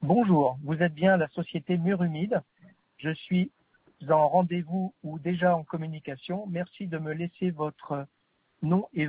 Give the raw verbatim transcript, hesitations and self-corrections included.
Bonjour, vous êtes bien à la société Mur Humide. Je suis en rendez-vous ou déjà en communication. Merci de me laisser votre nom et